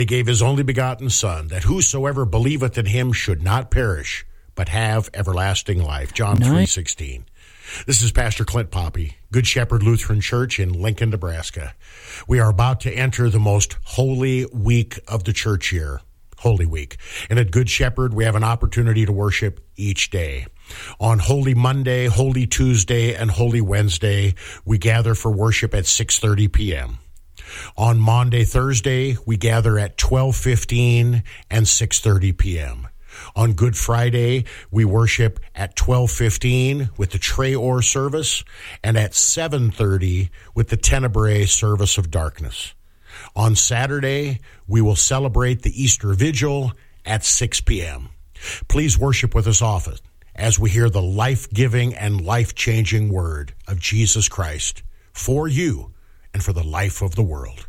He gave his only begotten Son, that whosoever believeth in him should not perish, but have everlasting life. John 3:16. This is Pastor Clint Poppy, Good Shepherd Lutheran Church in Lincoln, Nebraska. We are about to enter the most holy week of the church year, Holy Week. And at Good Shepherd, we have an opportunity to worship each day. On Holy Monday, Holy Tuesday, and Holy Wednesday, we gather for worship at 6:30 p.m. On Maundy, Thursday, we gather at 12:15 and 6:30 p.m. On Good Friday, we worship at 12:15 with the Traor service and at 7:30 with the Tenebrae service of darkness. On Saturday, we will celebrate the Easter Vigil at 6 p.m. Please worship with us often as we hear the life-giving and life-changing word of Jesus Christ for you and for the life of the world.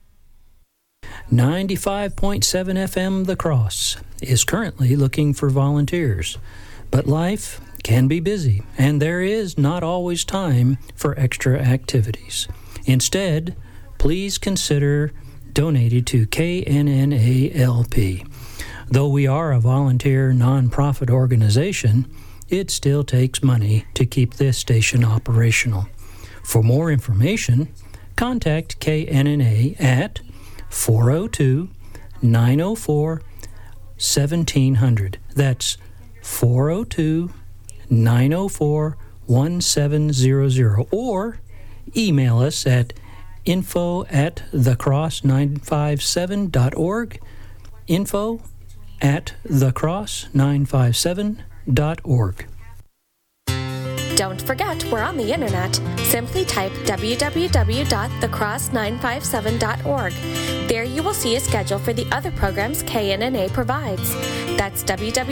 95.7 FM The Cross is currently looking for volunteers, but life can be busy, and there is not always time for extra activities. Instead, please consider donating to KNNA-LP. Though we are a volunteer nonprofit organization, it still takes money to keep this station operational. For more information, contact KNNA at 402-904-1700. That's 402-904-1700. Or email us at info@thecross957.org, info@thecross957.org. Don't forget, we're on the internet. Simply type www.thecross957.org. There you will see a schedule for the other programs KNNA provides. That's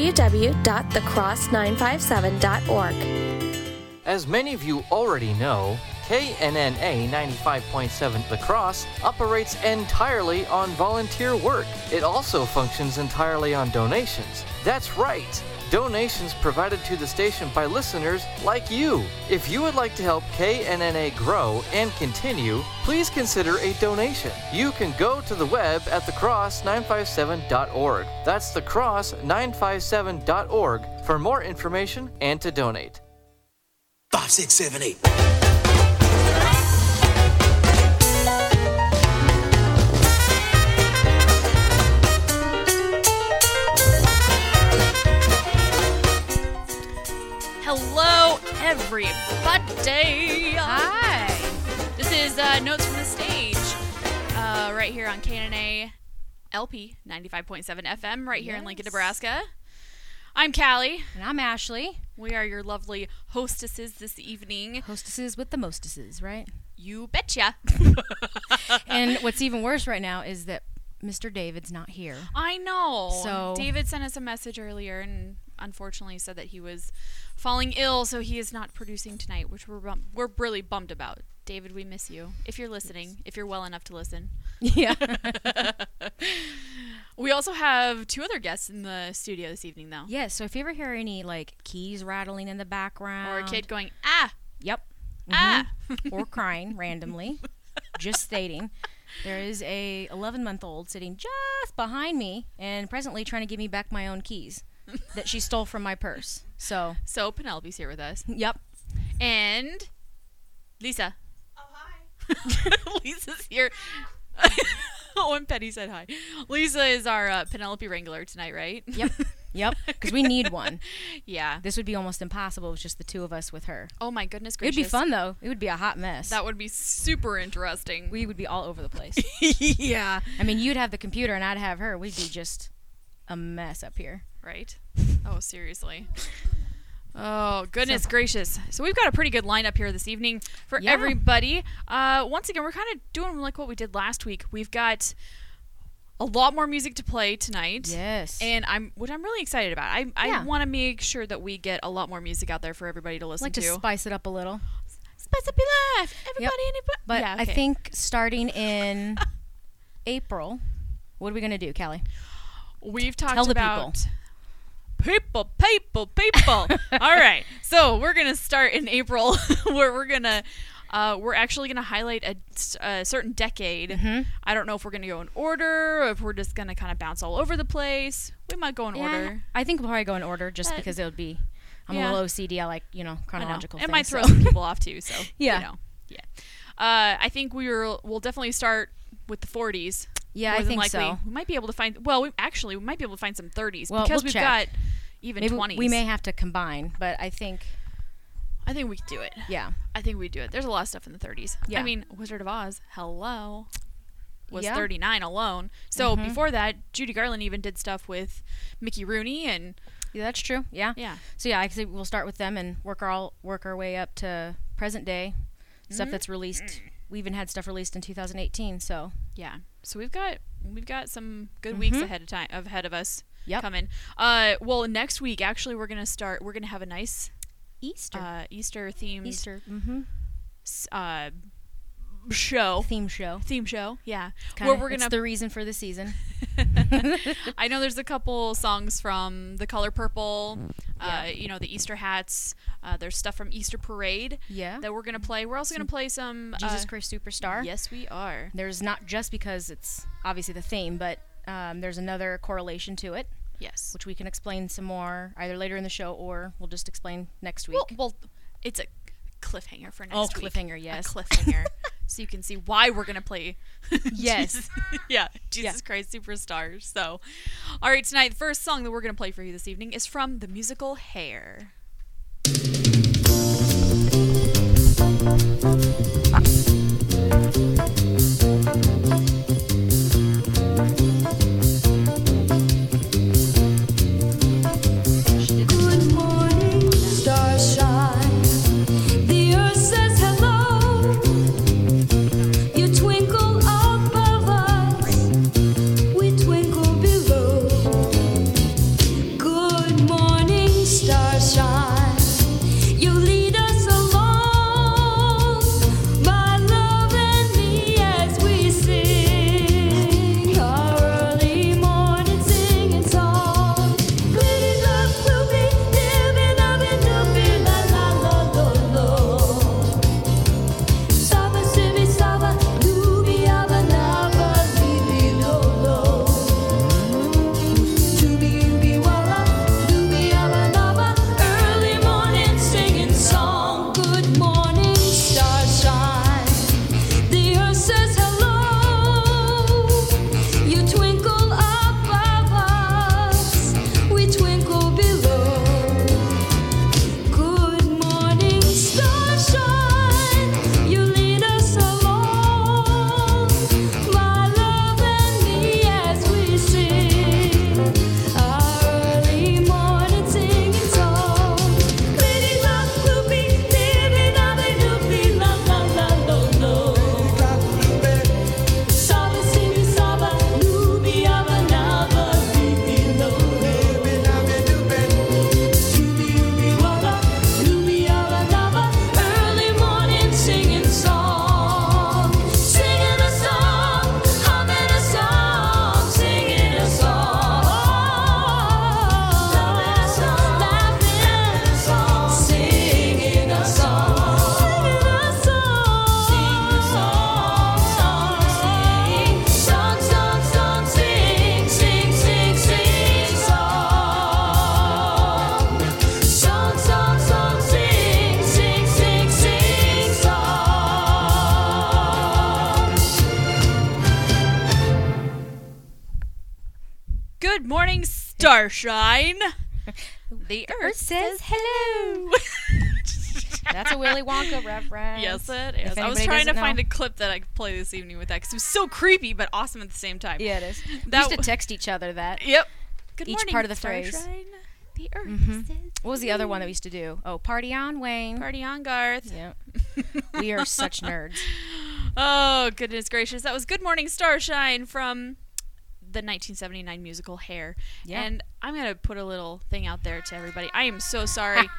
www.thecross957.org. As many of you already know, KNNA 95.7 The Cross operates entirely on volunteer work. It also functions entirely on donations. That's right! Donations provided to the station by listeners like you. If you would like to help KNNA grow and continue, please consider a donation. You can go to the web at thecross957.org. That's thecross957.org for more information and to donate. 5, 6, 7, 8. Hello, everybody. Hi. This is Notes from the Stage, right here on KNNA LP 95.7 FM, right here in Lincoln, Nebraska. I'm Callie. And I'm Ashley. We are your lovely hostesses this evening. Hostesses with the mostesses, right? You betcha. And what's even worse right now is that Mr. David's not here. I know. So David sent us a message earlier and unfortunately said that he was falling ill, so he is not producing tonight, which we're really bummed about. David, we miss you. If you're listening, if you're well enough to listen. Yeah. We also have two other guests in the studio this evening, though. Yeah, so if you ever hear any, keys rattling in the background. Or a kid going, ah! Yep. Ah! Or crying randomly. Just stating. There is a 11-month-old sitting just behind me and presently trying to give me back my own keys that she stole from my purse. So Penelope's here with us. Yep. And Lisa. Oh, hi. Lisa's here. Oh, and Penny said hi. Lisa is our Penelope Wrangler tonight, right? Yep, because we need one. Yeah. This would be almost impossible with just the two of us with her. Oh, my goodness gracious. It'd be fun, though. It would be a hot mess. That would be super interesting. We would be all over the place. Yeah. I mean, you'd have the computer and I'd have her. We'd be just a mess up here. Right? Oh, seriously. Oh, goodness gracious. So we've got a pretty good lineup here this evening for everybody. Once again, we're kind of doing like what we did last week. We've got a lot more music to play tonight. Yes. And I'm really excited about. I want to make sure that we get a lot more music out there for everybody to listen to. Like to spice it up a little. Spice up your life. Everybody, anybody. But I think starting in April, what are we going to do, Callie? We've talked Tell the about... People. All right. So we're going to start in April where we're going to We're actually going to highlight a certain decade. Mm-hmm. I don't know if we're going to go in order or if we're just going to kind of bounce all over the place. We might go in order. I think we'll probably go in order just because it would be. I'm a little OCD. I like chronological things. It might throw some people off too. So yeah. I think we'll definitely start with the 40s. Yeah, I think so. We might be able to find. Well, we might be able to find some 30s because we've got even 20s. We may have to combine, but I think we could do it. Yeah. I think we do it. There's a lot of stuff in the 30s. Yeah. I mean, Wizard of Oz, hello, was Yeah. 39 alone. So before that, Judy Garland even did stuff with Mickey Rooney and. Yeah, that's true. Yeah. Yeah. So yeah, I think we'll start with them and work our way up to present day stuff that's released. We even had stuff released in 2018. So yeah. So we've got some good weeks ahead of us coming. Well, next week actually we're gonna have a nice Easter themed theme show. Yeah. It's the reason for the season. I know there's a couple songs from The Color Purple, the Easter hats. There's stuff from Easter Parade that we're going to play. We're also going to play some Jesus Christ Superstar. Yes, we are. There's not just because it's obviously the theme, but there's another correlation to it. Yes. Which we can explain some more either later in the show or we'll just explain next week. Well, it's a cliffhanger for next week. Cliffhanger, yes. A cliffhanger. So you can see why we're going to play yes. Jesus Christ Superstar. So, all right, tonight, the first song that we're going to play for you this evening is from the musical Hair. Good morning, starshine. The earth says hello. You twinkle above us, we twinkle below. Good morning, starshine. You lead us along, my love and me, as we sing our early morning singing song. Glitty love, gloopy, dibby, lobby, doopy, la la la lo lo. Saba, sibby, saba, dooby, abba, nabba, dee lo lo. Dooby, ooby, walla, dooby, abba, nabba. Early morning singing song. Good morning, starshine. The earth says hello. You twinkle above us, we twinkle below. Good morning, starshine. You lead us along, my love and me, as we sing our early morning singing song. Glitty love, gloopy, dibby, nobby, doopy, la la la lo lo. Saba, sibby, saba, dooby, abba, nabba, dee lo lo. Dooby, ooby, walla, dooby, abba, nabba. Early morning singing song. Singing a song, humming a song, singing a song. Loving a song, laughing a song, singing a song. Singing a song, sing a song, song, song, song, sing, sing, sing, sing, song. Song, song, song, sing, sing, sing, sing, song. Good morning, Starshine. The earth says hello. That's a Willy Wonka reference. Yes, it If is. I was anybody trying to doesn't find know. a clip that I could play this evening with that because it was so creepy but awesome at the same time. Yeah, it is. We That used to w- text each other that. Yep. Good Each morning, part of the phrase. Starshine. The earth says What was the other one that we used to do? Oh, Party on, Wayne. Party on, Garth. Yeah. We are such nerds. Oh, goodness gracious. That was Good Morning Starshine from the 1979 musical Hair. Yeah. And I'm going to put a little thing out there to everybody. I am so sorry.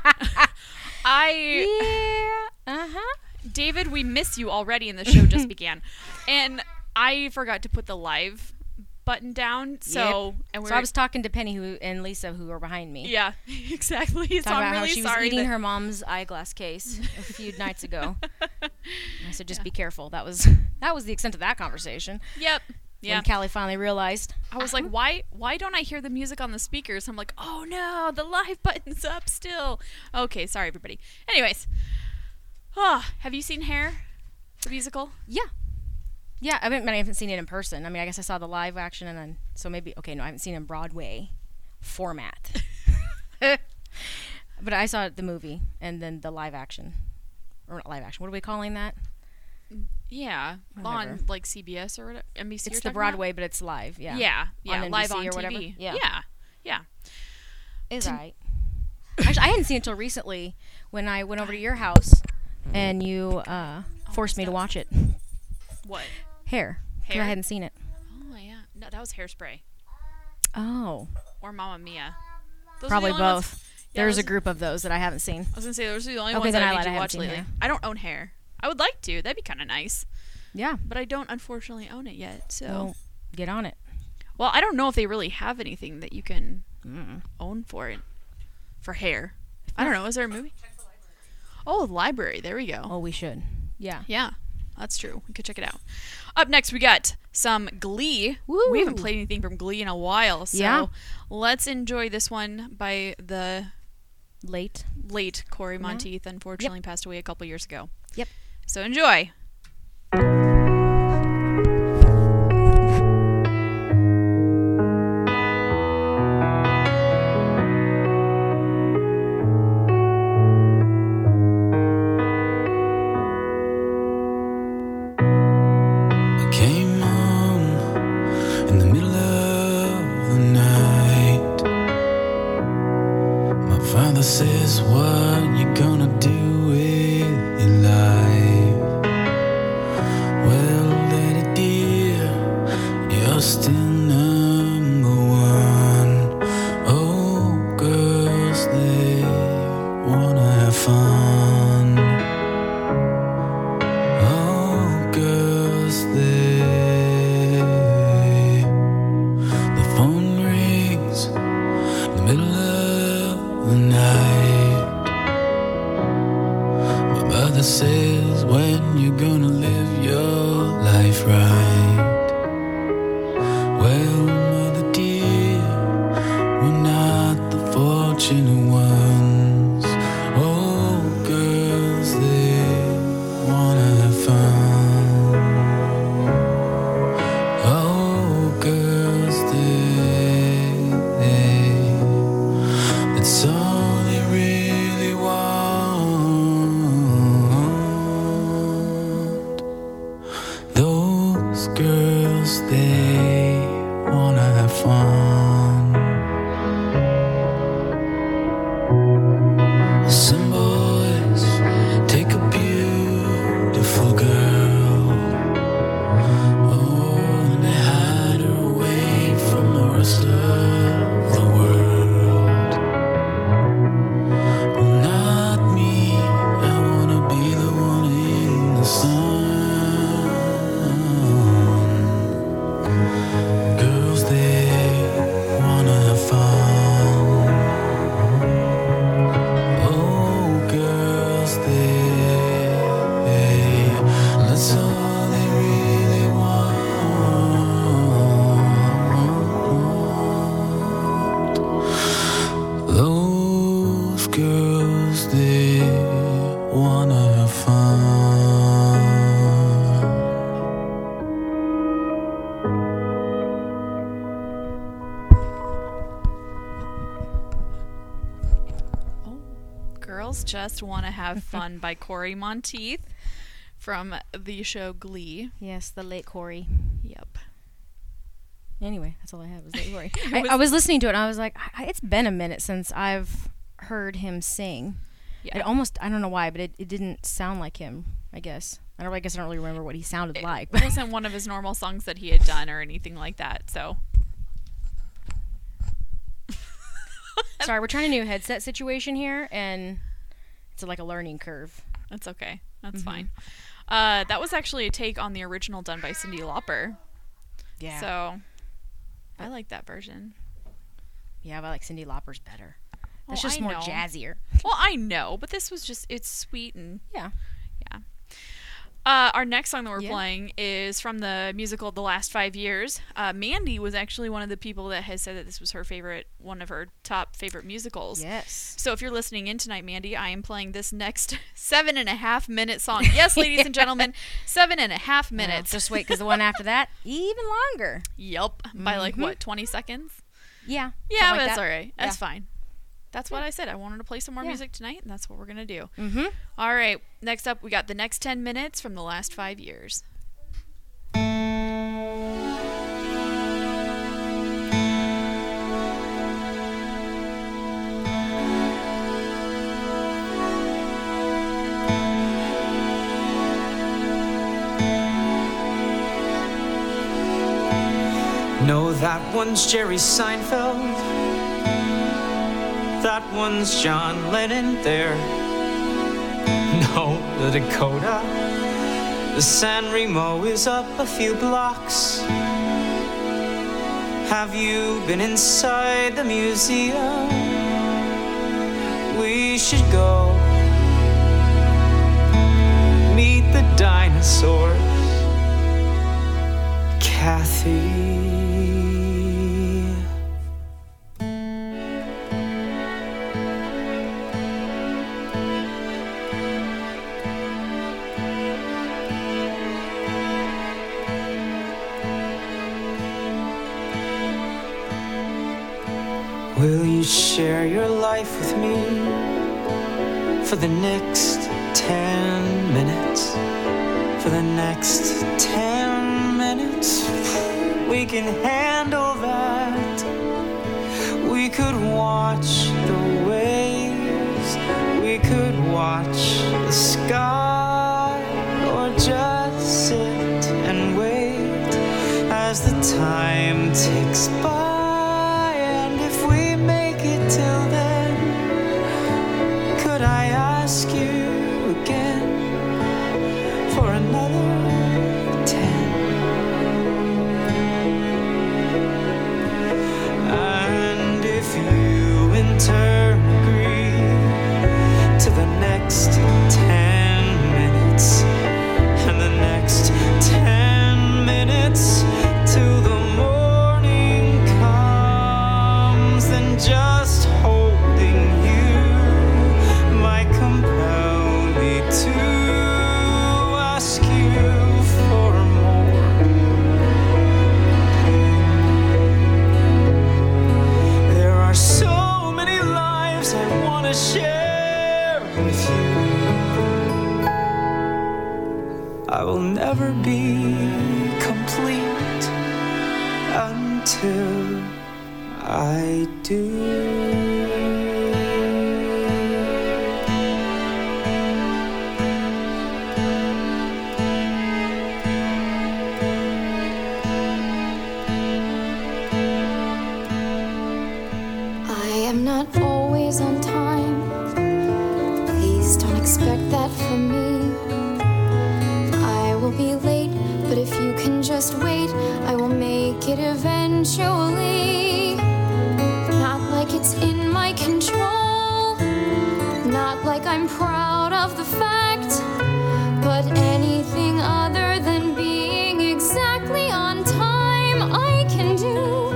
Yeah. Uh-huh. David, we miss you already and the show just began. And I forgot to put the live button down. So, Yep. and So I was talking to Penny and Lisa, who were behind me. yeah, exactly. So Talking I'm about really how she was sorry eating that- her mom's eyeglass case a few nights ago. I said, just be careful. That was the extent of that conversation. Yep. Yeah. When Callie finally realized. I was like, why don't I hear the music on the speakers? I'm like, oh no, the live button's up still. Okay, sorry everybody. Anyways, have you seen Hair, the musical? Yeah. Yeah, I haven't seen it in person. I mean, I guess I saw the live action and then, so maybe, okay, no, I haven't seen it in Broadway format. But I saw the movie and then the live action. Or not live action, what are we calling that? Yeah, Whatever. on like CBS or whatever, NBC. It's you're the talking Broadway, but it's live, yeah. about? Yeah, On live NBC on or TV. whatever. Yeah. It's alright. Actually, I hadn't seen it until recently when I went over to your house and you forced me to watch it. What? Hair. 'Cause Hair? I hadn't seen it. Oh yeah, no, that was Hairspray Oh. or Mamma Mia. Those are Probably the only both. ones- There's those- a group of those that I haven't seen. I was gonna say those are the only Okay, ones then that I I lied, made I you haven't watch seen lately. Hair. I don't own Hair. I would like to. That'd be kind of nice, Yeah. but I don't unfortunately own it yet. So, Well, get on it. well, I don't know if they really have anything that you can own for it for Hair. I don't know. Is there a movie? Oh, the library. There we go. Oh, we should. Yeah. Yeah, that's true. We could check it out. Up next, we got some Glee. Woo. We haven't played anything from Glee in a while, so Yeah. let's enjoy this one by the Late. late Corey Monteith. Unfortunately, passed away a couple years ago. Yep. So enjoy. I came home in the middle of the night. My father says, what you gonna do with your life? Well, lady dear, you're still number one. Oh, girls, they wanna have fun. Oh, girls, the phone rings in the middle of the night. My mother says, when you gonna live your life right? Well, mother dear, we're not the fortunate ones. Oh, girls, they wanna have fun. Oh, girls, that's all they really want. Those girls, they wanna have fun. Some boys take a beautiful girl, oh, and they hide her away from the rest of the world. Well, not me, I wanna be the one in the sun. Girls, they wanna have fun. Oh, girls, that's all they really want. Those girls, they wanna have fun. Girls Just Want to Have Fun by Corey Monteith from the show Glee. Yes, the late Corey. Yep. Anyway, that's all I have was late Corey. was- I was listening to it and I was like, it's been a minute since I've heard him sing. Yeah. It almost, I don't know why, but it didn't sound like him, I guess. I guess I don't really remember what he sounded like. It wasn't one of his normal songs that he had done or anything like that, so. Sorry, we're trying a new headset situation here, and it's like a learning curve. That's okay. That's fine. That was actually a take on the original done by Cyndi Lauper. Yeah. So, I like that version. Yeah, but I like Cyndi Lauper's better. That's Well, just I more know. jazzier. Well, I know, but this was just, it's sweet and Yeah. yeah. Our next song that we're playing is from the musical The Last 5 Years. Mandy was actually one of the people that has said that this was her favorite, one of her top favorite musicals. Yes. So if you're listening in tonight, Mandy, I am playing this next 7.5-minute song. Yes, ladies and gentlemen, 7.5 minutes. Just wait, because the one after that, even longer. Yup. By like, what, 20 seconds? Yeah. Yeah, like that's that. all right. That's Yeah. fine. That's what I said. I wanted to play some more music tonight, and that's what we're going to do. Mm-hmm. All right. Next up, we got the next 10 minutes from The Last 5 Years. No, that one's Jerry Seinfeld. That one's John Lennon there. No, the Dakota. The San Remo is up a few blocks. Have you been inside the museum? We should go meet the dinosaurs. Kathy. Will you share your life with me for the next 10 minutes? For the next 10 minutes, we can handle that. We could watch the waves, we could watch the sky, or just sit and wait as the time ticks by. Till then, could I ask you again for another 10? And if you in turn agree to the next 10 minutes and the next 10 minutes till the morning comes, then just holding you might compel me to ask you for more. There are so many lives I want to share with you. I will never be complete until I do. I am not always on time. Please don't expect that from me. I will be late, but if you can just wait, I will make it eventually. Not like it's in my control, not like I'm proud of the fact, but anything other than being exactly on time I can do.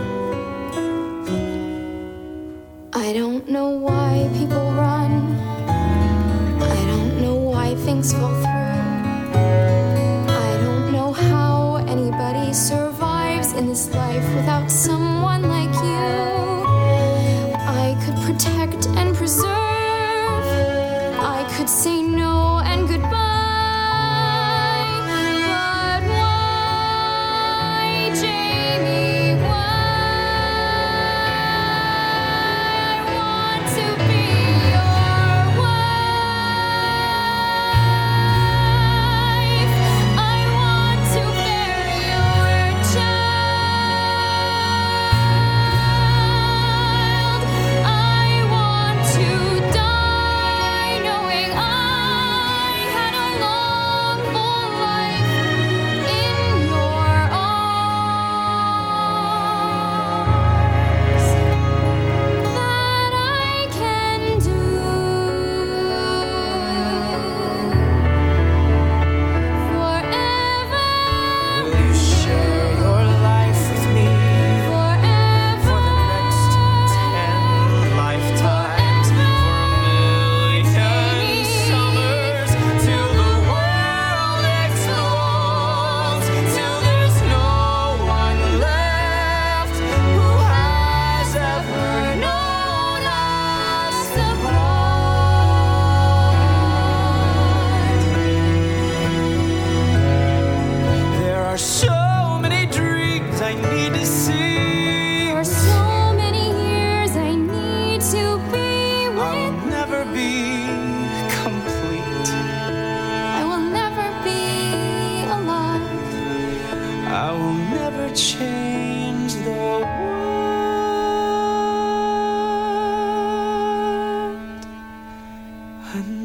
I don't know why people run. I don't know why things fall through. I don't know how anybody survives in this life without someone like you. I could protect and preserve. I could say no and goodbye.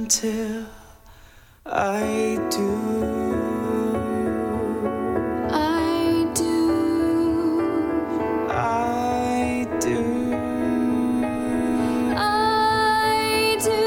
until I do. I do. I do. I do.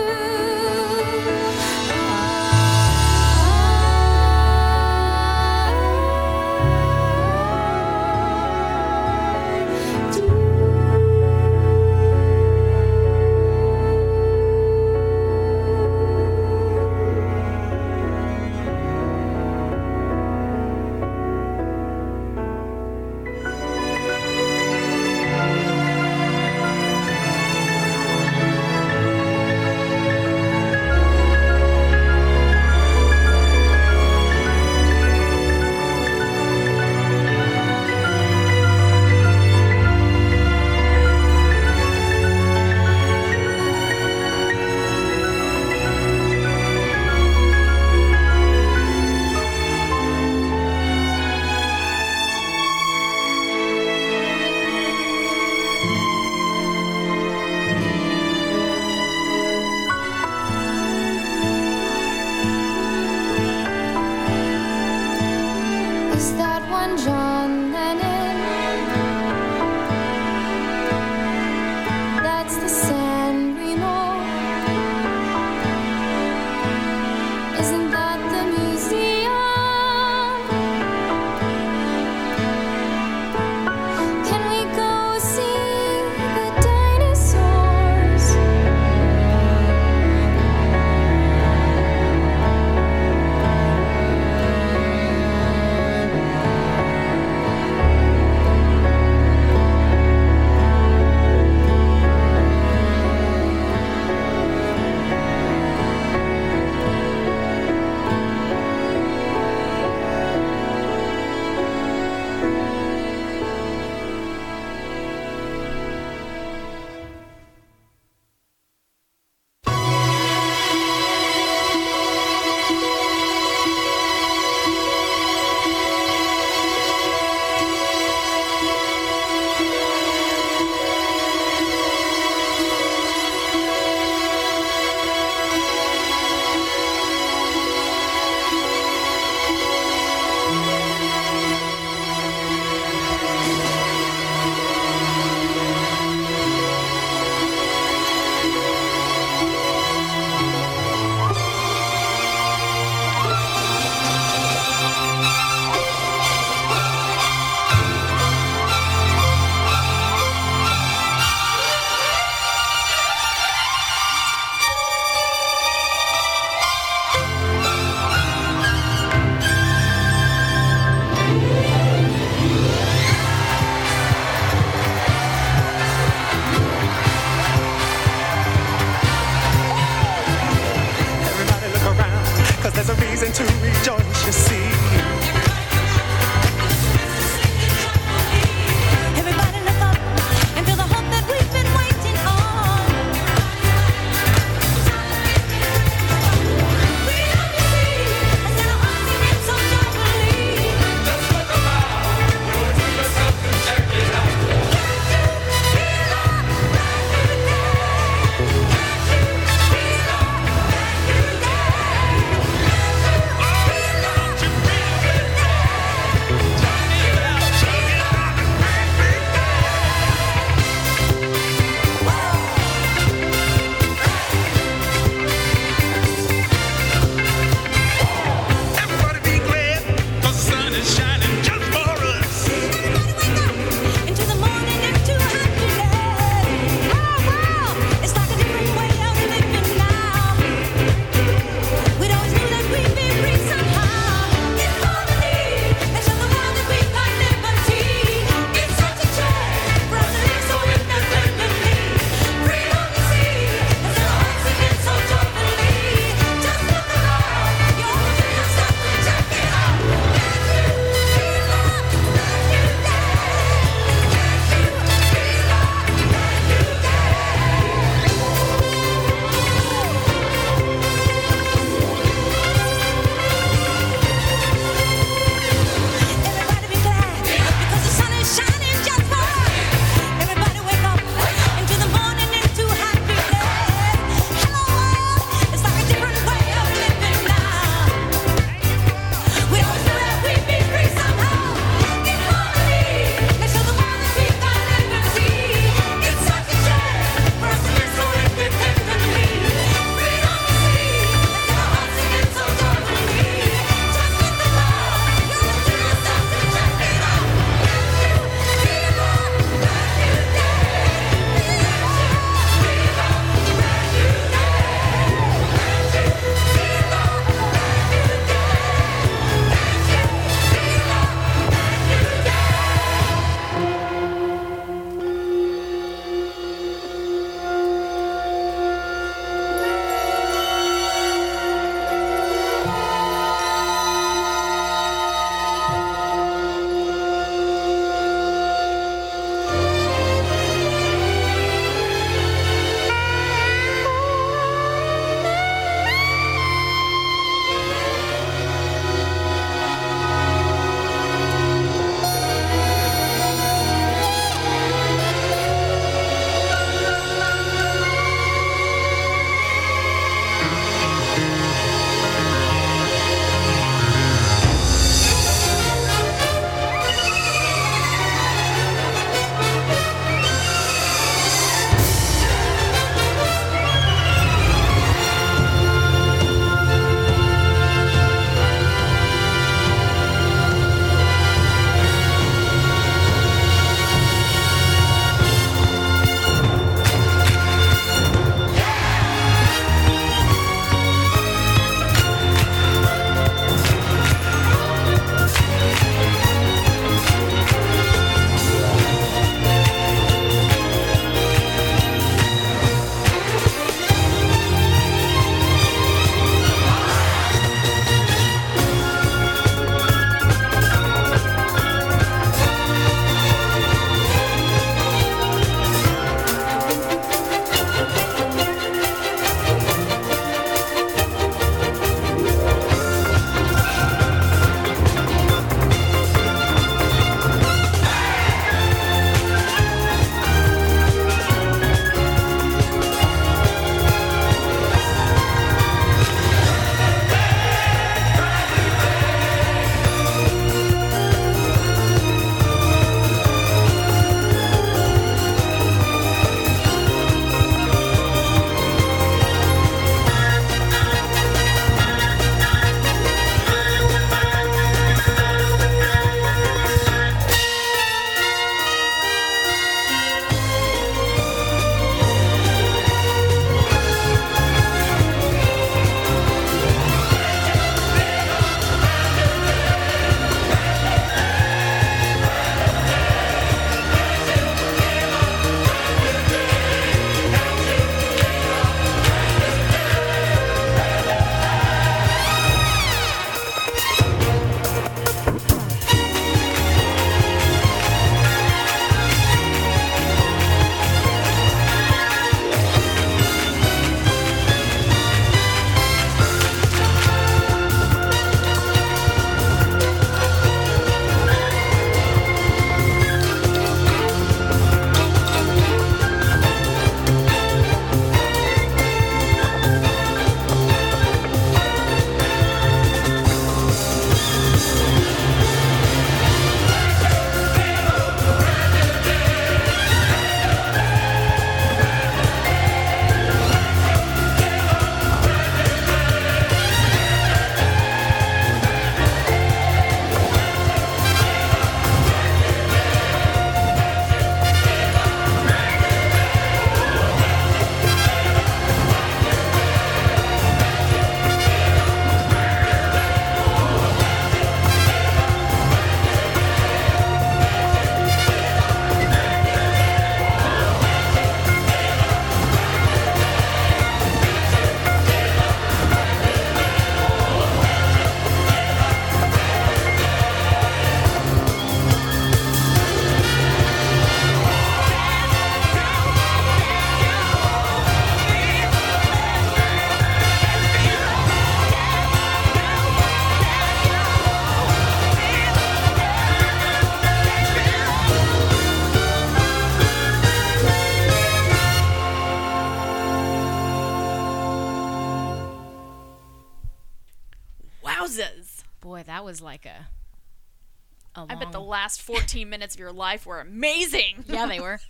Boy, that was like a I bet the last 14 minutes of your life were amazing. Yeah, they were.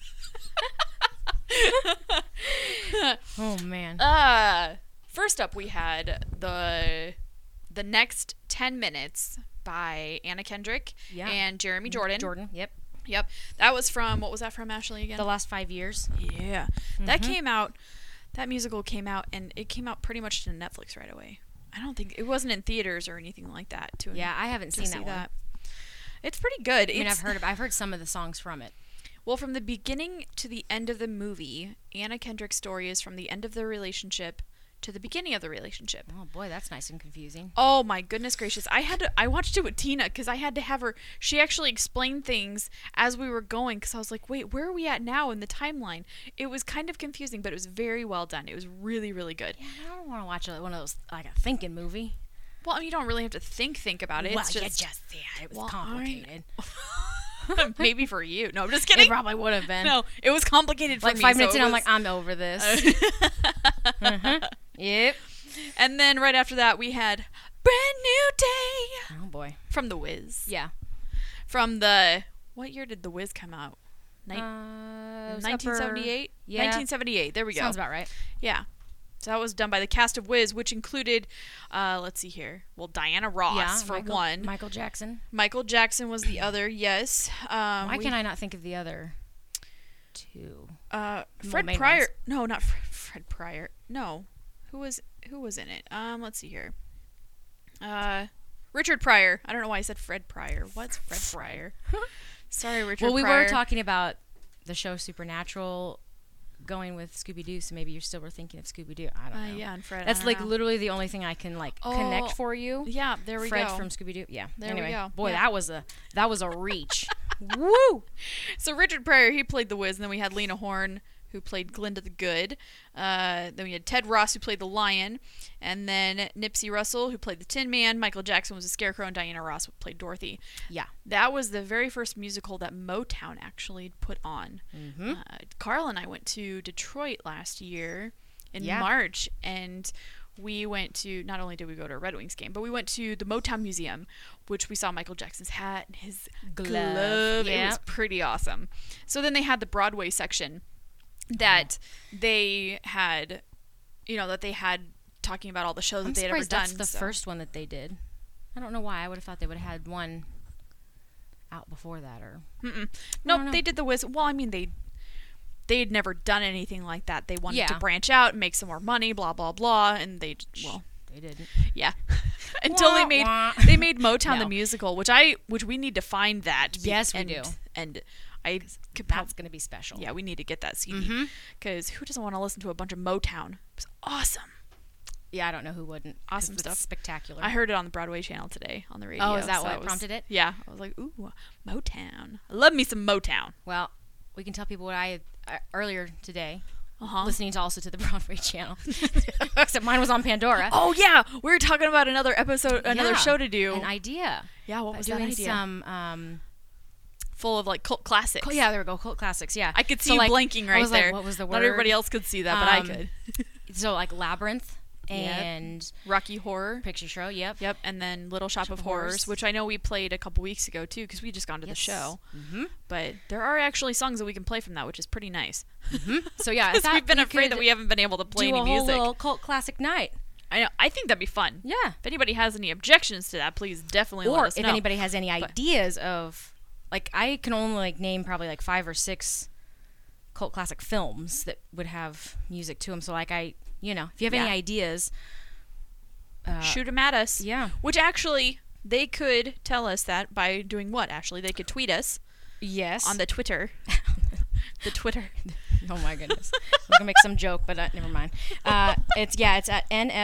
Oh, man. First up, we had the next 10 minutes by Anna Kendrick and Jeremy Jordan. Yep. That was from, what was that from, Ashley, again? The Last 5 Years. Yeah. That came out, that musical came out, and it came out pretty much to Netflix right away. I don't think, it wasn't in theaters or anything like that. I haven't seen that one. It's pretty good. I mean, I've heard some of the songs from it. Well, from the beginning to the end of the movie, Anna Kendrick's story is from the end of their relationship to the beginning of the relationship. Oh boy, that's nice and confusing. Oh my goodness gracious. I watched it with Tina because I had to have her, she actually explained things as we were going because I was like, wait, where are we at now in the timeline? It was kind of confusing, but it was very well done. It was really, really good. Yeah, I don't want to watch one of those, like a thinking movie. Well, I mean, you don't really have to think about it. Well, It's just it was complicated. Maybe for you. No, I'm just kidding. It probably would have been. No, it was complicated for like me. 5 minutes in, I'm like, I'm over this. Yep. And then right after that, we had Brand New Day. Oh boy. From The Wiz. Yeah. From the, what year did The Wiz come out? 1978? Yeah. 1978. There we go. Sounds about right. Yeah. So that was done by the cast of Wiz, which included, let's see here. Well, Diana Ross for one. Michael Jackson. Michael Jackson was the other, yes. Why can I not think of the other two? Fred Pryor. Ones. No, not Fred Pryor. No. Who was in it? Let's see here. Richard Pryor. I don't know why I said Fred Pryor. What's Fred Pryor? Sorry, Richard Pryor. Well, we were talking about the show Supernatural going with Scooby-Doo, so maybe you still were thinking of Scooby-Doo. I don't know. Yeah, and Fred. That's like literally the only thing I can connect for you. Yeah, there we Fred go. from Scooby-Doo. Yeah. There anyway, we go. Boy, yeah. that was a reach. Woo! So Richard Pryor, he played the Wiz, and then we had Lena Horne, who played Glinda the Good. Then we had Ted Ross, who played the Lion. And then Nipsey Russell, who played the Tin Man. Michael Jackson was the Scarecrow, and Diana Ross played Dorothy. Yeah. That was the very first musical that Motown actually put on. Mm-hmm. Carl and I went to Detroit last year in March, and we went to, not only did we go to a Red Wings game, but we went to the Motown Museum, which we saw Michael Jackson's hat and his glove. Yeah. It was pretty awesome. So then they had the Broadway section that they had, talking about all the shows that they had ever done. That's the first one that they did. I don't know why. I would have thought they would have had one out before that, or. Nope, they did the Wiz. Well, I mean, they had never done anything like that. They wanted to branch out and make some more money, blah blah blah, and they didn't. Yeah, until they made Motown the musical, which we need to find that. Yes, we do. And that's going to be special. Yeah, we need to get that CD because who doesn't want to listen to a bunch of Motown? It was awesome. Yeah, I don't know who wouldn't. Awesome stuff. Spectacular. I heard it on the Broadway channel today on the radio. Oh, is that what prompted it? Yeah, I was like, ooh, Motown. I love me some Motown. Well, we can tell people what I earlier today. Listening also to the Broadway channel, except mine was on Pandora. Oh yeah, we were talking about another show to do. An idea. Yeah, what was that idea? Some full of like cult classics. Oh, yeah, there we go, cult classics. Yeah, I could see you blinking right there. Like, what was the word? Not everybody else could see that, but I could. So like Labyrinth and Rocky Horror Picture Show. Yep, and then Little Shop of Horrors, which I know we played a couple weeks ago too, because we just gone to the show. Mm-hmm. But there are actually songs that we can play from that, which is pretty nice. Mm-hmm. So yeah, because we've been afraid that we haven't been able to play any music. Do a whole little cult classic night. I know. I think that'd be fun. Yeah. If anybody has any objections to that, please definitely let us know. Or if anybody has any ideas of, like, I can only name probably 5 or 6 cult classic films that would have music to them. So if you have any ideas, shoot them at us. Yeah. Which actually, they could tell us that by doing what, Ashley? They could tweet us. Yes. On the Twitter. The Twitter. Oh my goodness. I was gonna make some joke, but never mind. It's at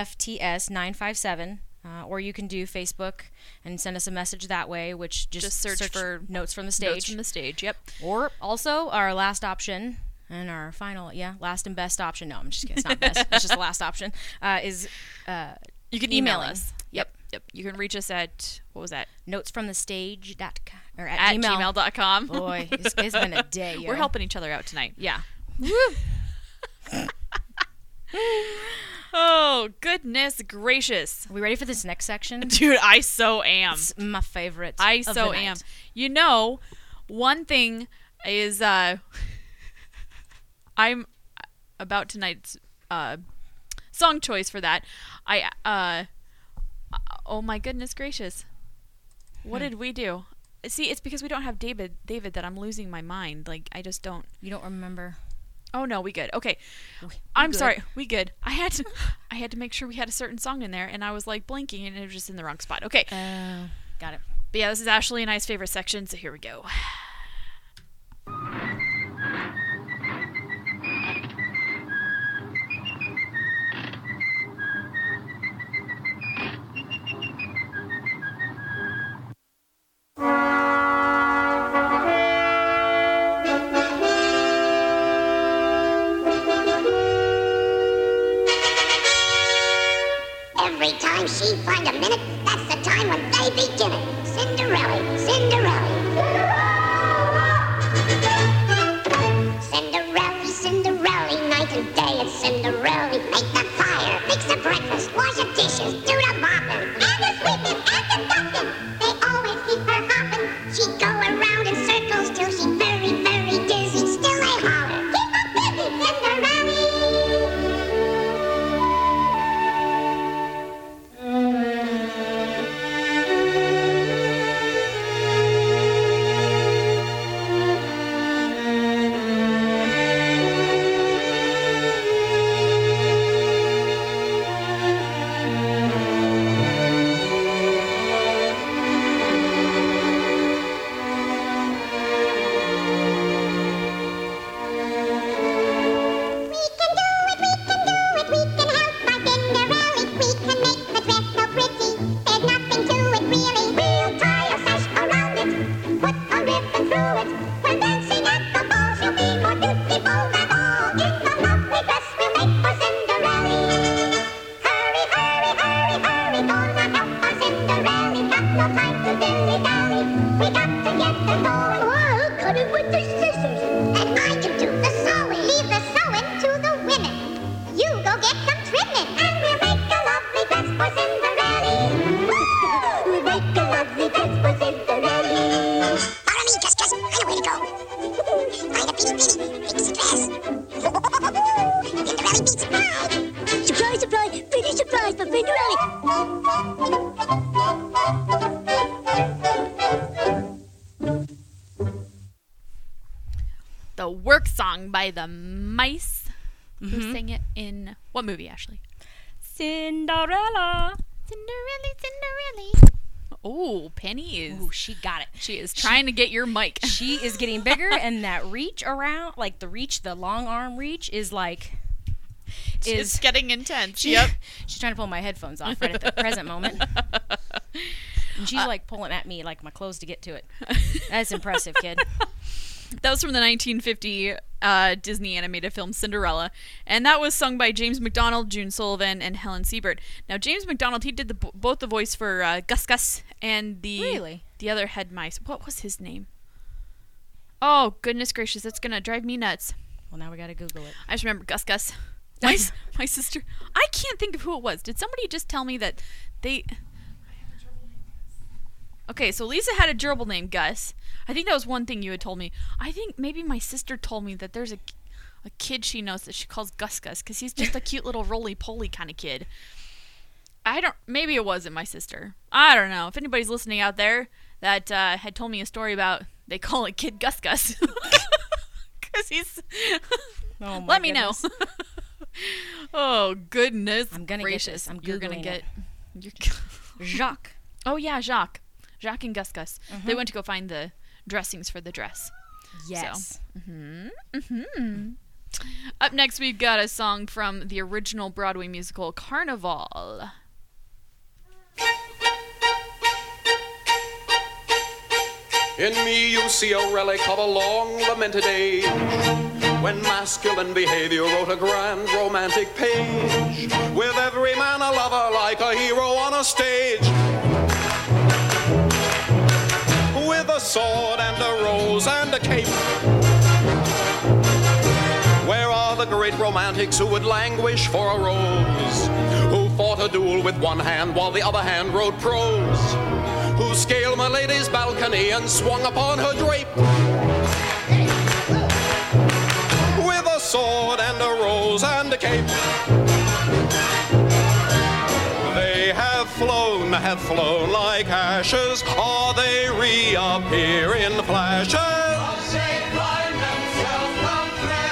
NFTS957, or you can do Facebook and send us a message that way, which just search for Notes from the Stage. Notes from the Stage, yep. Or also our last option and our final, last and best option. No, I'm just kidding. It's not best. It's just the last option. Is you can email us. Yep. You can reach us at, what was that? notesfromthestage.com or at gmail.com. Boy, it's been a day. Yo. We're helping each other out tonight. Yeah. Woo! Oh, goodness gracious. Are we ready for this next section? Dude, I so am. It's my favorite. I of the so night. am. You know, one thing is I'm about tonight's song choice for that. Oh my goodness gracious. What did we do? See, it's because we don't have David that I'm losing my mind. Like, I just don't. You don't remember? Oh no, we good. Okay. We I'm good. sorry. We good. I had to make sure we had a certain song in there, and I was like blinking and it was just in the wrong spot. Okay. Got it. But yeah, this is Ashley and I's favorite section, so here we go. Every time she find a minute, that's the time when they begin it. Cinderella, Cinderella. Cinderella, Cinderella, night and day it's Cinderella. Make the fire, fix the breakfast, wash the dishes, do the mopping, and the sweeping, and the dusting. They always keep her hopping. She'd go around in circles till she's very, very dizzy. Still they holler, keep her busy, Cinderella. Surprise, surprise, pretty surprise for The Work Song by the Mice. Who sang it in what movie, Ashley? Cinderella. Cinderella. Oh, Penny is. Ooh, she got it. She is trying to get your mic. She is getting bigger, and that reach around, like the long arm reach, is like. It's getting intense. Yep. She's trying to pull my headphones off right at the present moment. And she's like pulling at me like my clothes to get to it. That's impressive, kid. That was from the 1950 Disney animated film Cinderella, and that was sung by James McDonald, June Sullivan, and Helen Siebert. Now, James McDonald, he did both the voice for Gus Gus and the other head mice. What was his name? Oh, goodness gracious, that's going to drive me nuts. Well, now we got to Google it. I just remember Gus Gus. My sister. I can't think of who it was. Did somebody just tell me that they... Okay, so Lisa had a gerbil named Gus. I think that was one thing you had told me. I think maybe my sister told me that there's a kid she knows that she calls Gus Gus because he's just a cute little roly-poly kind of kid. Maybe it wasn't my sister. I don't know. If anybody's listening out there that had told me a story about they call a kid Gus Gus. Because he's... Oh my Let me know. Oh, goodness I'm gonna gracious. get this. You're going to Googling get... Jacques. Oh, yeah, Jacques. Jacques and Gus Gus. They went to go find the dressings for the dress. Yes. So, Up next, we've got a song from the original Broadway musical Carnival. In me you see a relic of a long lamented age, when masculine behavior wrote a grand romantic page, with every man a lover like a hero on a stage, with a sword and a rose and a cape. Where are are the great romantics who would languish for a rose, who fought a duel with one hand while the other hand wrote prose, who scaled my lady's balcony and swung upon her drape with a sword and a rose and a cape. They have flown like ashes, or they reappear in flashes. They find themselves from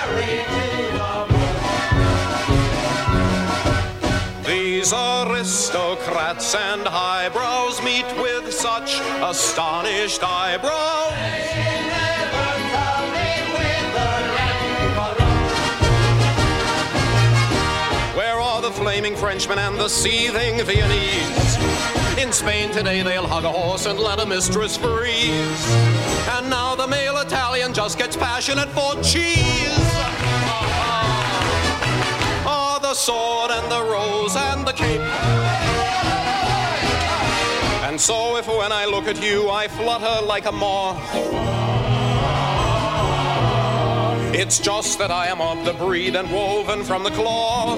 fairy to the moon. These aristocrats and highbrows meet with such astonished eyebrows. They never tell me whither and where are the flaming Frenchmen and the seething Viennese? In Spain today they'll hug a horse and let a mistress freeze. And now the male Italian just gets passionate for cheese. Oh, the sword and the rose and the cape. And so if when I look at you I flutter like a moth, it's just that I am of the breed and woven from the cloth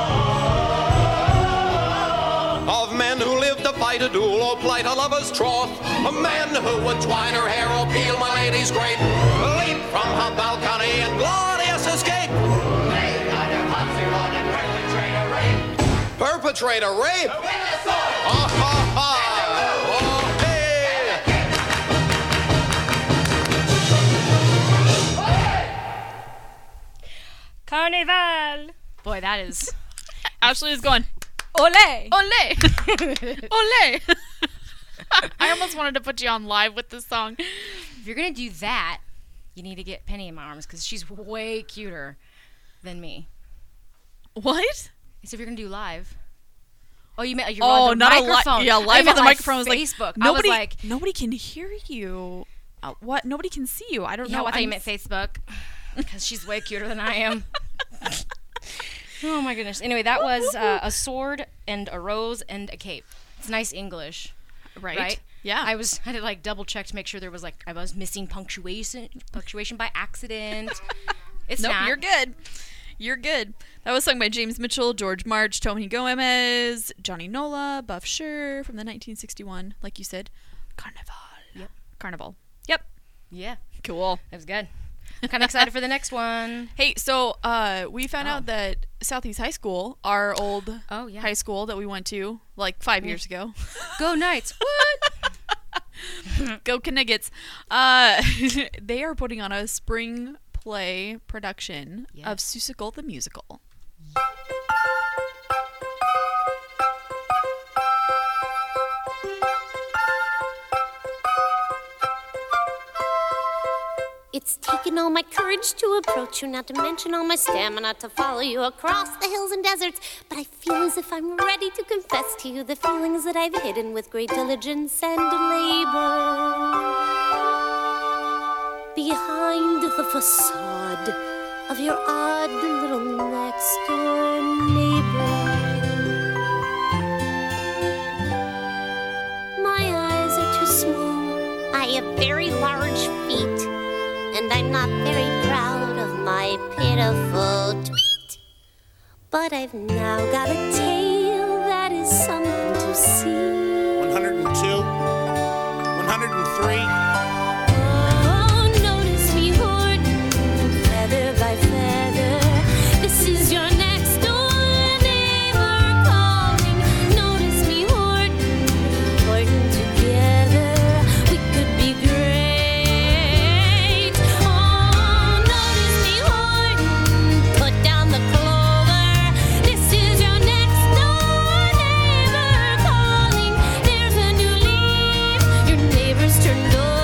of men who live to fight a duel or plight a lover's troth. A man who would twine her hair or peel my lady's grape, leap from her balcony and glorious escape. Perpetrate a rape? Oh, ha, ha. Oh, hey. Carnival. Boy, that is. Ashley is going, Ole! ole! Ole! I almost wanted to put you on live with this song. If you're going to do that, you need to get Penny in my arms because she's way cuter than me. What? So if you're going to do live. Oh, you meant you're on the not microphone. Yeah, live on the microphone was like Facebook. Nobody, I was like, nobody can hear you. What? Nobody can see you. I don't know. I thought you meant Facebook because she's way cuter than I am. Oh my goodness. Anyway, that was a sword and a rose and a cape. It's nice English, right? Yeah. I had to like double check to make sure there was I was missing punctuation by accident. It's nope, not. You're good. You're good. That was sung by James Mitchell, George March, Tony Gomez, Johnny Nola, Buff Schur from the 1961, like you said, Carnival. Yep. Carnival. Yep. Yeah. Cool. That was good. I'm kind of excited for the next one. Hey, so we found out that Southeast High School, our old high school that we went to like 5 years ago. Go Knights. What? Go Kniggets. They are putting on a spring play production of Seussical the Musical. It's taken all my courage to approach you, not to mention all my stamina to follow you across the hills and deserts. But I feel as if I'm ready to confess to you the feelings that I've hidden with great diligence and labor. Behind the facade of your odd little next-door neighbor. My eyes are too small. I have very large feet. And I'm not very proud of my pitiful tweet. But I've now got a tail that is something to see. 102, 103. Oh, notice me hoarding feather by feather. This is your next door neighbor calling. Notice me hoarding together. We could be great. Turned over.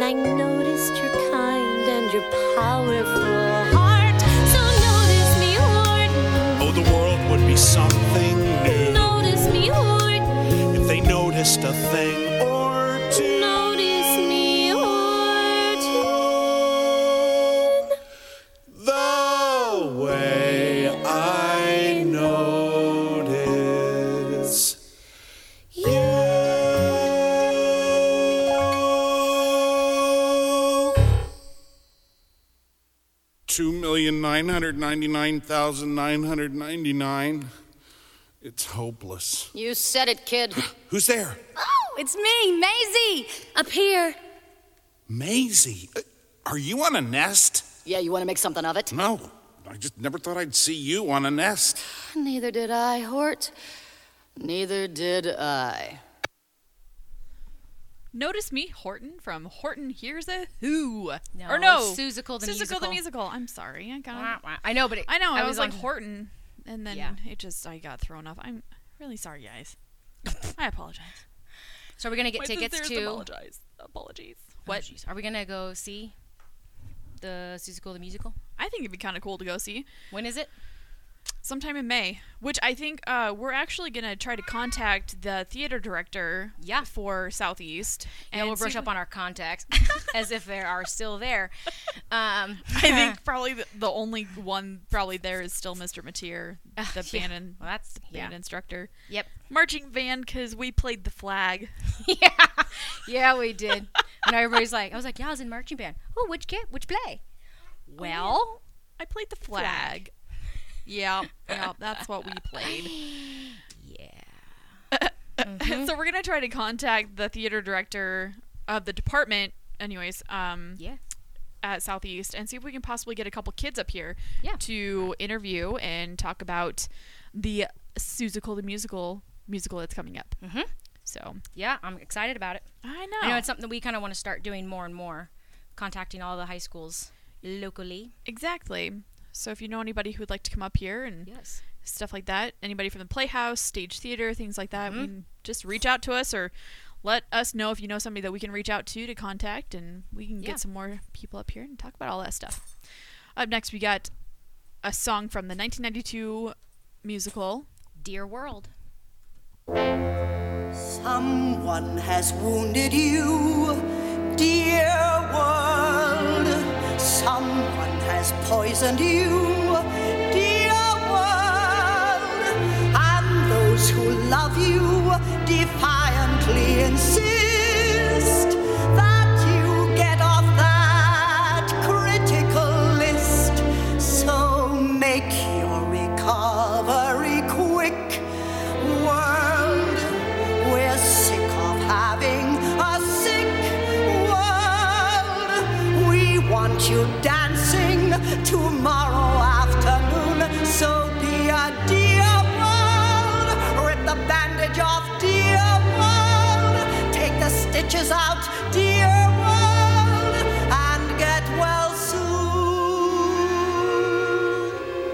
I noticed your kind and your powerful heart. So notice me, Horton. Oh, the world would be something new Notice me, Horton. if they noticed a thing or two. Notice me, Horton. The way I notice you. 2,999,999. It's hopeless. You said it, kid. Who's there? Oh, it's me, Maisie. Up here. Maisie. Are you on a nest? Yeah, you want to make something of it? No. I just never thought I'd see you on a nest. Neither did I, Hort. Neither did I. Notice me, Horton, from Horton Hears a Who. No, Or no. Seussical the Seussical Musical. the Musical. I'm sorry. I got I know, but I know. I was like on- Horton, and then Yeah. I got thrown off. I'm really sorry, guys. I apologize. So are we gonna get My tickets sincerest to? Apologies. What? Are we gonna go see the Seussical the Musical? I think it'd be kind of cool to go see. When is it? Sometime in May, which I think we're actually gonna try to contact the theater director. Yeah. For Southeast. Yeah, we'll see brush if up on our contacts as if they are still there. I think probably the only one probably there is still Mr. Mateer, the yeah. band Well, that's band instructor. Yep. Marching band because we played the flag. Yeah, we did. And everybody's like, I was like, yeah, I was in marching band. Oh, which play? Well, I played the flag. Yeah, that's what we played. Yeah. So we're gonna try to contact the theater director of the department, anyways. At Southeast, and see if we can possibly get a couple kids up here. To interview and talk about the Seussical the musical that's coming up. Mm-hmm. So yeah, I'm excited about it. I know. I know it's something that we kind of want to start doing more and more, contacting all the high schools locally. Exactly. So if you know anybody who would like to come up here and stuff like that, anybody from the Playhouse, Stage Theater, things like that, just reach out to us or let us know if you know somebody that we can reach out to contact, and we can get some more people up here and talk about all that stuff. Up next, we got a song from the 1992 musical, Dear World. Someone has wounded you, dear world. Someone has poisoned you, dear world. And those who love you defiantly insist that you get off that critical list. So make your recovery quick, world. We're sick of having a sick world. We want you dancing tomorrow afternoon. So dear, dear world, rip the bandage off, dear world. Take the stitches out, dear world, and get well soon.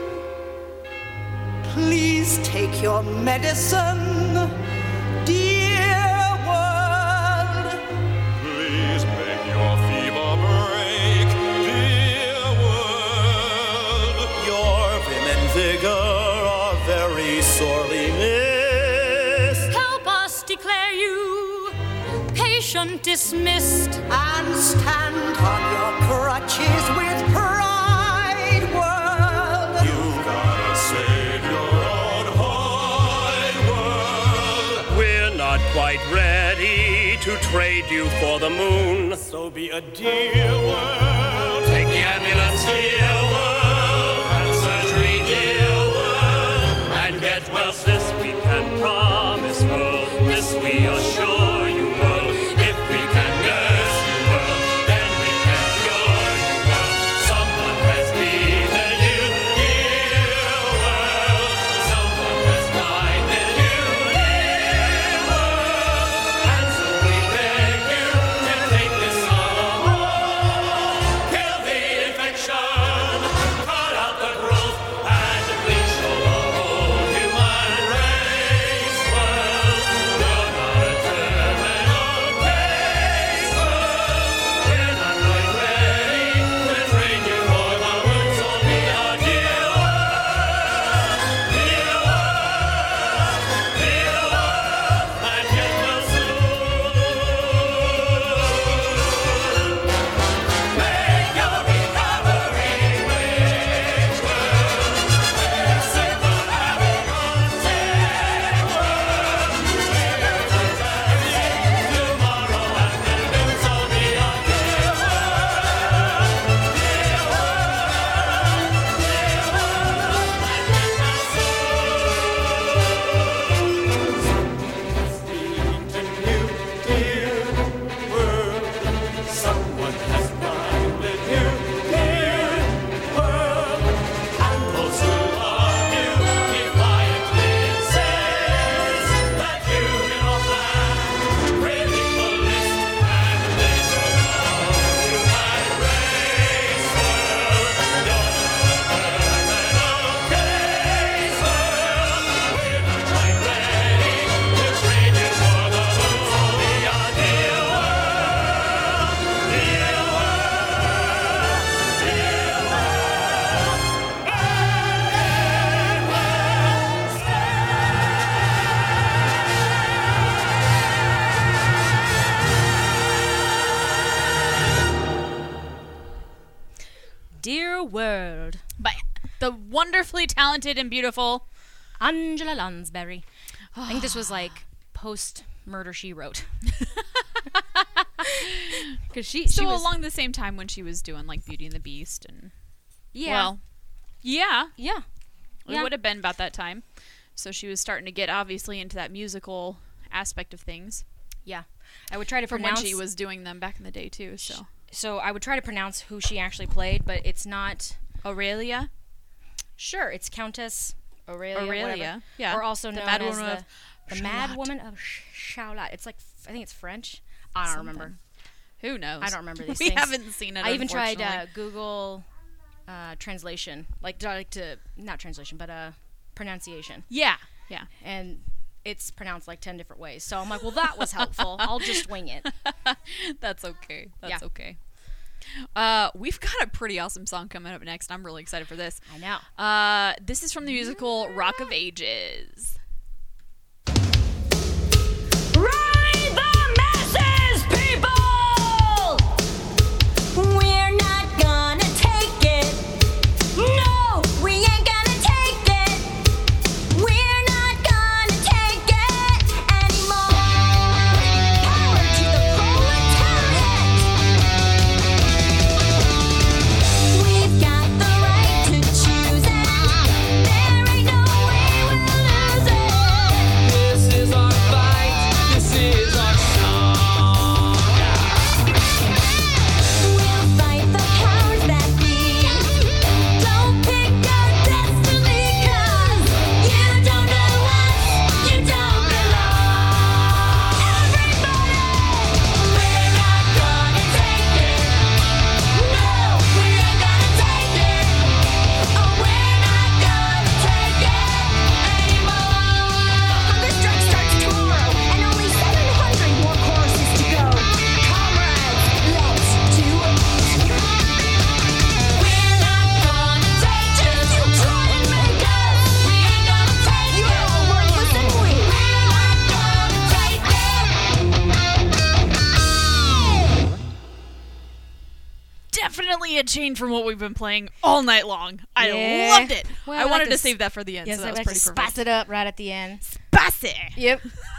Please take your medicine, dear world. Please make your fever break, dear world. Your vim and vigor are very sorely missed. Help us declare you patient dismissed. And stand on your crutches with pride, world. You've gotta save your own hide, world. We're not quite ready to trade you for the moon. So be a dear world. Take the ambulance, dear world. And surgery, dear world. And get well, this we can promise, world. This we assure you, world. If we can nurse you, world, then we can cure you, world. Someone has beaten you, dear world. Someone has blinded you, dear world. And so we beg you to take this all on board. Dear World by the wonderfully talented and beautiful Angela Lansbury. I think this was like post Murder, She Wrote. Because she was along the same time when she was doing like Beauty and the Beast and yeah. It Yeah. would have been about that time. So she was starting to get obviously into that musical aspect of things. Yeah. I would try to From pronounce when she was doing them back in the day too. So I would try to pronounce who she actually played, but it's not Aurelia. Sure, it's Countess Aurelia. Aurelia, yeah. Or also The known Mad as Woman of the Mad Woman of Charlotte. It's like I think it's French. I don't remember. Who knows? I don't remember these we things. haven't seen it. I even tried unfortunately. Google translation, like to not translation, but pronunciation. Yeah. And it's pronounced like 10 different ways. So I'm like, well, that was helpful. I'll just wing it. That's okay. That's Yeah. okay. We've got a pretty awesome song coming up next. I'm really excited for this. I know. This is from the musical Rock of Ages. Ride the masses, people! We're not gonna take it. No, we ain't gonna take it. We're not gonna take it anymore. Power to the proletariat. We've got the right to choose it. There ain't no way we'll lose it. This is our fight. This is our song. We'll fight the powers that be. Don't pick our destiny, 'cause you don't know us, you don't belong. Everybody, we're not gonna take it. No, we ain't gonna take it. Oh, we're not gonna take it anymore. Hunger strike starts tomorrow, and only 700 more courses to go. Comrades, let's do it. We're not gonna take it. You try and make us. We ain't gonna take it. You are worthless and weak. We're not gonna take it. Definitely a change from what we've been playing all night long. I Yeah. loved it. Well, I I like wanted to to save that for the end, Yes, so that I was like to pretty spice perfect. it up right at the end. Spicy. Yep.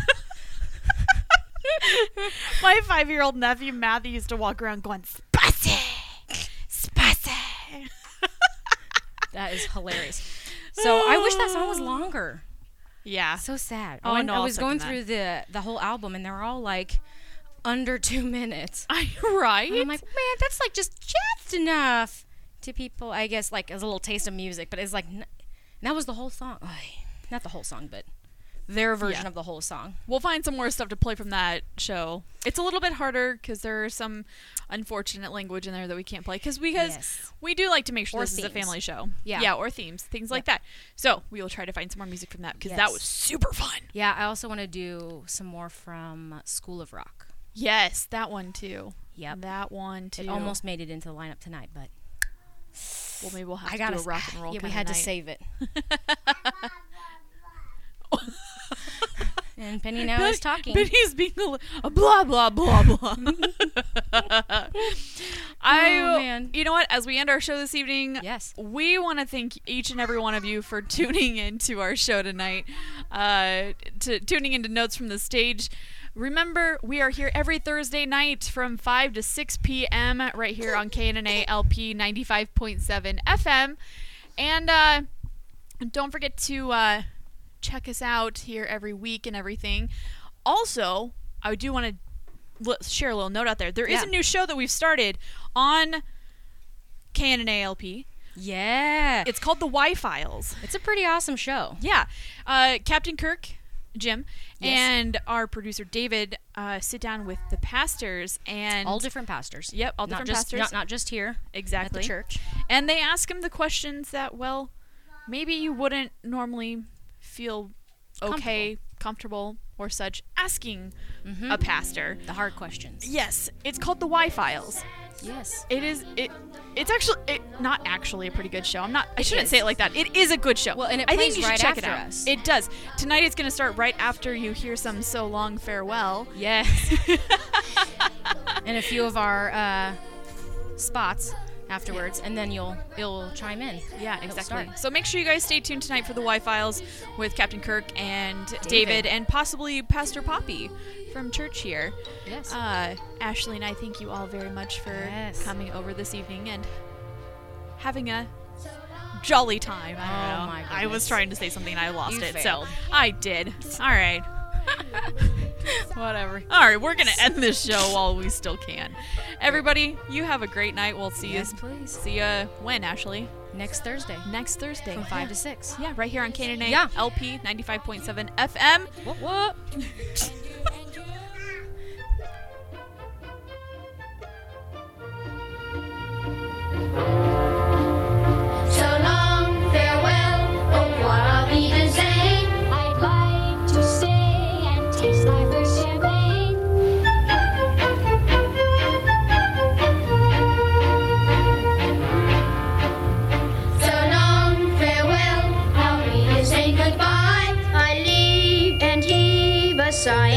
My 5-year-old nephew Matthew used to walk around going, spicy, spicy. That is hilarious. So I wish that song was longer. Yeah. So sad. Oh, no, I I'll was going second through the whole album, and they're all like under 2 minutes. Right? And I'm like, man, that's like just enough to people. I guess like as a little taste of music, but it's like that was the whole song. Not the whole song, but their version Yeah. of the whole song. We'll find some more stuff to play from that show. It's a little bit harder because there are some unfortunate language in there that we can't play because Yes. we do like to make sure Or this is a themes. family show. Yeah. or themes, things like that. So we will try to find some more music from that because that Yes. was super fun. Yeah, I also want to do some more from School of Rock. Yes, that one too. Yep. That one too. It almost made it into the lineup tonight, but Well, maybe we'll have I to do gotta a rock and roll. Yeah, we kinda had to night. save it. And Penny now is talking. Penny's being a blah blah blah blah. man. You know what? As we end our show this evening, yes, we want to thank each and every one of you for tuning into our show tonight. Tuning into Notes from the Stage. Remember, we are here every Thursday night from 5 to 6 p.m. right here on KNNA LP 95.7 FM. And don't forget to check us out here every week and everything. Also, I do want to share a little note out there. There is a new show that we've started on KNNA LP. Yeah. It's called The Y-Files. It's a pretty awesome show. Yeah. Captain Kirk, Jim, Yes. and our producer David sit down with the pastors and All different pastors. Yep, all Not different just- pastors. not just here Exactly. at the church. And they ask them the questions that, well, maybe you wouldn't normally feel okay, comfortable or such asking a pastor. The hard questions. Yes, it's called The Y-Files. Yes. It's actually not actually a pretty good show. I It shouldn't is. say it like that. It is a good show. Well, and it I plays think you should right check after it out. us. It does. Tonight it's going to start right after you hear some So Long Farewell. Yes. And a few of our spots afterwards, and then you'll chime in. Yeah, It'll exactly. start. So make sure you guys stay tuned tonight for the Y-Files with Captain Kirk and David and possibly Pastor Poppy from church here. Yes. Ashley and I thank you all very much for coming over this evening and having a jolly time. I don't know. My I was goodness. trying to say something and I lost You it. failed. So I did. All right. Whatever. All right, we're going to end this show while we still can. Everybody, you have a great night. We'll see Yes, you. please. See you when, Ashley? Next Thursday. Next Thursday. From 5 to 6. Yeah, right here on KNA Yeah. LP 95.7 FM. What? So long, farewell, au revoir, vie de zane. I'd like to stay and taste my first champagne. So long, farewell, how we say goodbye. I leave and heave a sigh